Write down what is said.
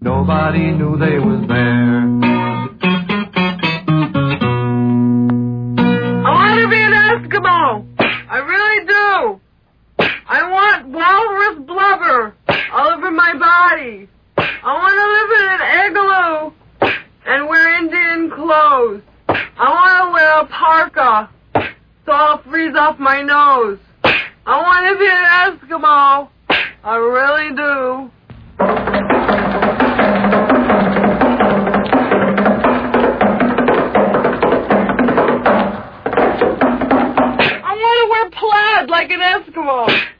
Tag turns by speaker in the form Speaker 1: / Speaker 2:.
Speaker 1: Nobody knew they was there.
Speaker 2: I want to be an Eskimo. I really do. I want walrus blubber all over my body. I want to live in an igloo and wear Indian clothes. I want to wear a parka so I'll freeze off my nose. I want to be an Eskimo. I really do. I want to wear plaid like an Eskimo.